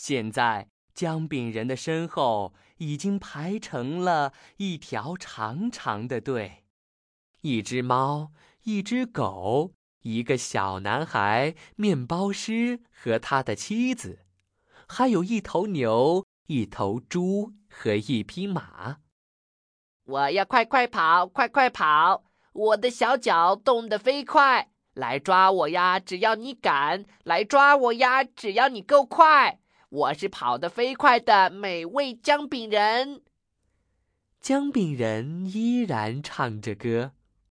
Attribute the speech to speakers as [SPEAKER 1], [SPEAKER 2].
[SPEAKER 1] 现在姜饼人的身后已经排成了一条长长的队，一只猫，一只狗，一个小男孩，面包师和他的妻子，还有一头牛，一头猪和一匹马。
[SPEAKER 2] 我要快快跑，快快跑！我的小脚动得飞快，来抓我呀！只要你敢，来抓我呀！只要你够快，我是跑得飞快的美味姜饼人。
[SPEAKER 1] 姜饼人依然唱着歌，